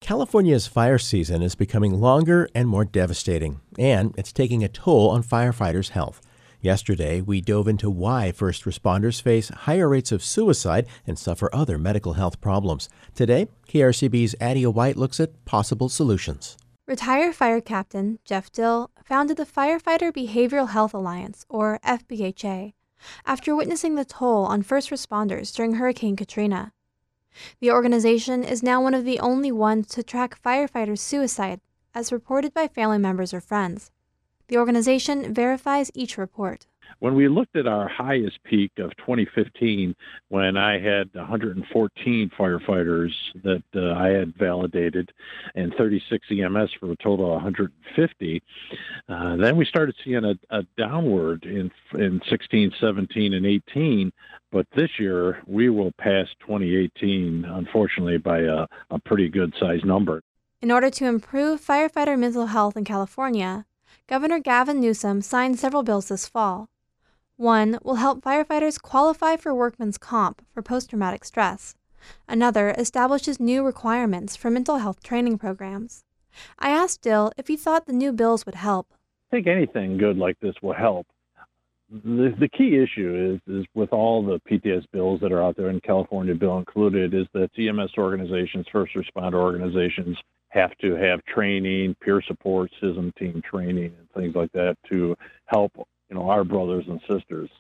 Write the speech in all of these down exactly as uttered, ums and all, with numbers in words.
California's fire season is becoming longer and more devastating, and it's taking a toll on firefighters' health. Yesterday, we dove into why first responders face higher rates of suicide and suffer other medical health problems. Today, K R C B's Adia White looks at possible solutions. Retired fire captain Jeff Dill founded the Firefighter Behavioral Health Alliance, or F B H A, after witnessing the toll on first responders during Hurricane Katrina. The organization is now one of the only ones to track firefighters' suicide, as reported by family members or friends. The organization verifies each report. When we looked at our highest peak of twenty fifteen, when I had one hundred fourteen firefighters that uh, I had validated and thirty-six E M S for a total of one hundred fifty, uh, then we started seeing a, a downward in in sixteen, seventeen, and eighteen. But this year, we will pass twenty eighteen, unfortunately, by a, a pretty good-sized number. In order to improve firefighter mental health in California, Governor Gavin Newsom signed several bills this fall. One will help firefighters qualify for workman's comp for post-traumatic stress. Another establishes new requirements for mental health training programs. I asked Dill if he thought the new bills would help. I think anything good like this will help. The, the key issue is, is with all the P T S bills that are out there, and California bill included, is that E M S organizations, first responder organizations, have to have training, peer support, C I S M team training, and things like that to help, you know, our brothers and sisters.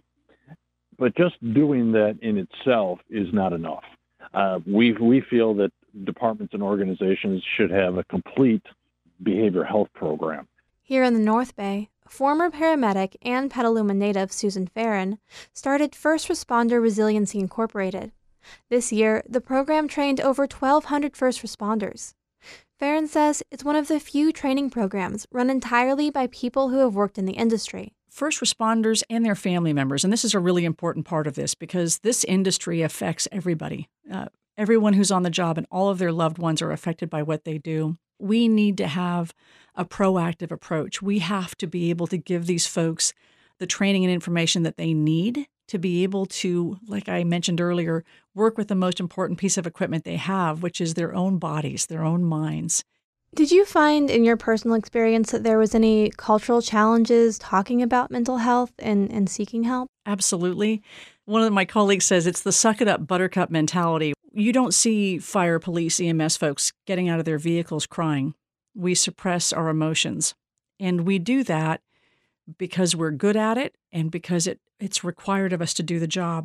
But just doing that in itself is not enough. Uh, we we feel that departments and organizations should have a complete behavioral health program. Here in the North Bay, former paramedic and Petaluma native Susan Farron started First Responder Resiliency Incorporated. This year, the program trained over twelve hundred first responders. Farron says it's one of the few training programs run entirely by people who have worked in the industry. First responders and their family members, and this is a really important part of this because this industry affects everybody. Uh, everyone who's on the job and all of their loved ones are affected by what they do. We need to have a proactive approach. We have to be able to give these folks the training and information that they need to be able to, like I mentioned earlier, work with the most important piece of equipment they have, which is their own bodies, their own minds. Did you find in your personal experience that there was any cultural challenges talking about mental health and, and seeking help? Absolutely. One of my colleagues says it's the suck it up buttercup mentality. You don't see fire, police, E M S folks getting out of their vehicles crying. We suppress our emotions. And we do that because we're good at it and because it, it's required of us to do the job.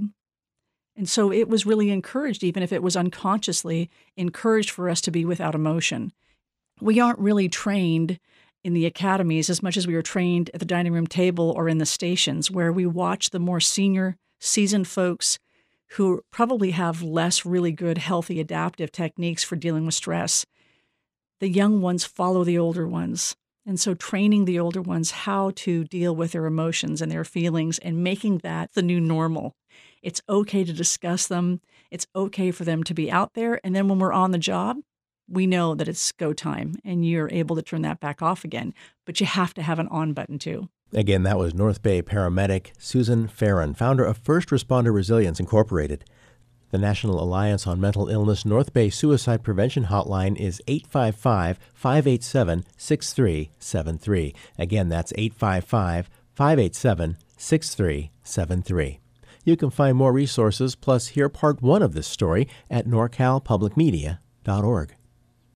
And so it was really encouraged, even if it was unconsciously encouraged for us to be without emotion. We aren't really trained in the academies as much as we are trained at the dining room table or in the stations, where we watch the more senior, seasoned folks who probably have less really good, healthy, adaptive techniques for dealing with stress. The young ones follow the older ones. And so training the older ones how to deal with their emotions and their feelings and making that the new normal. It's okay to discuss them. It's okay for them to be out there. And then when we're on the job, we know that it's go time and you're able to turn that back off again. But you have to have an on button too. Again, that was North Bay paramedic Susan Farron, founder of First Responder Resilience Incorporated. The National Alliance on Mental Illness North Bay Suicide Prevention Hotline is eight five five, five eight seven, six three seven three. Again, that's eight five five, five eight seven, six three seven three. You can find more resources plus hear part one of this story at nor cal public media dot org.